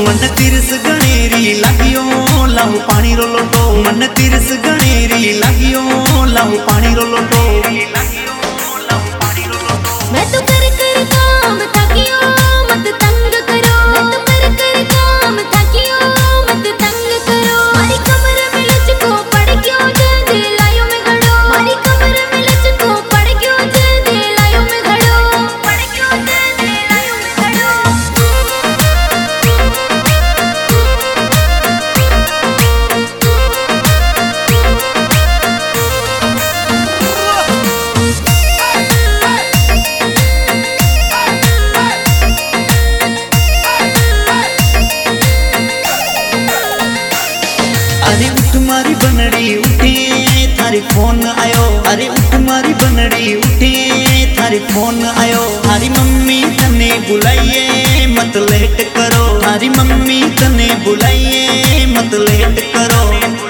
मन तिरस गणेरी लागियो लाहू पानी रो लोटो मन तिरस गणेरी लागियो लाहू पानी रो लोटो मैं तो कर कर काम थकियो मत तंग करो मैं तो कर कर काम थकियो मत तंग करो मारी कमर में लचको पड़ गयो जल्दी लायो में घड़ो मारी कमर में लचको पड़ गयो जल्दी लायो में घड़ो पड़ गयो जल्दी लायो में घड़ो अरे उठ मारी बनड़ी उठे थारी फोन आयो अरे उठ मारी बनड़ी उठे थारी फोन आयो थारी मम्मी तने बुलाइए मत लेट करो थारी मम्मी तने बुलाइए मत लेट करो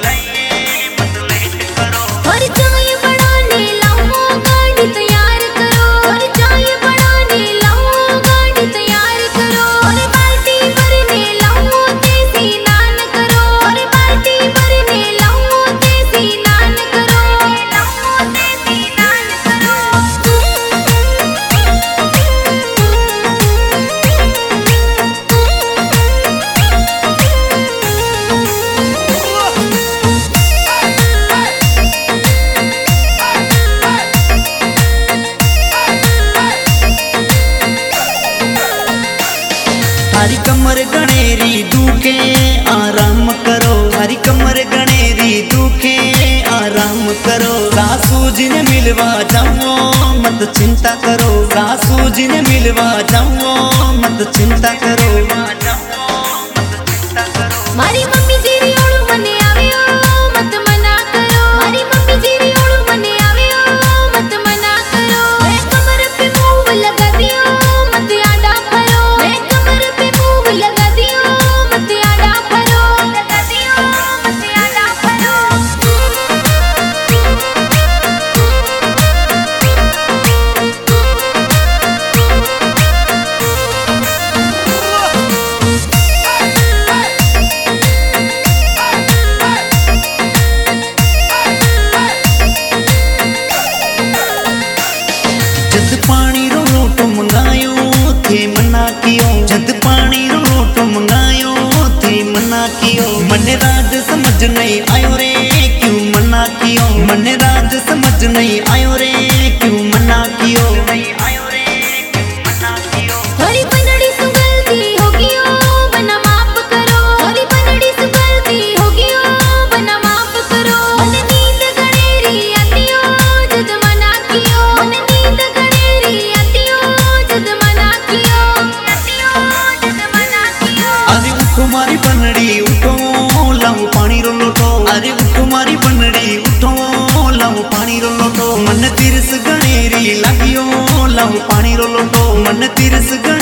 और चाय बनाने लाओ गाड़ी तैयार करो और चाय बनाने लाओ गाड़ी तैयार करो और बाल्टी भरने लाओ देसी नान करो और बाल्टी भरने लाओ देसी नान करो लाओ देसी नान करो थारी कमर गणेरी दुखे आराम करो थारी कमर गणेरी दुखे आराम करो सासू जी ने मिलवा जाओ मत चिंता करो सासू जी ने मिलवा जाओ मत चिंता करो मारी मम्मी जी री ओळू मने आव्यो मत मना करो मारी मम्मी जी री ओळू मने आव्यो मत मना करो मैं कमर पे मूव लगा दियो मत आड़ा फरो मैं कमर पे मूव लगा दियो मत आड़ा फरो लगा दियो मत आड़ा फरो जद पानी रो लोटो मंगायो थे मना कियो जद पानी रो लोटो मंगायो थे मना कियो मन राज समझ नहीं आयो रे क्यों मना कियो मन राज समझ नहीं आयो रे क्यों मना कियो थोड़ी बनड़ी सु गलती हो गयो बना माफ करो थोड़ी बनड़ी सु गलती हो गयो बना माफ करो मन नींद गणेरी आतियो जद मना कियो मन नींद गणेरी आतियो जद मना कियो आतियो जद मना कियो अरे उठो मारी बनड़ी उठो लाओ पानी रो लोटो अरे उठो मारी बनड़ी उठो लाओ पानी रो लोटो मन तिरस गणेरी लागियो लाओ पानी रो लोटो मन तिरस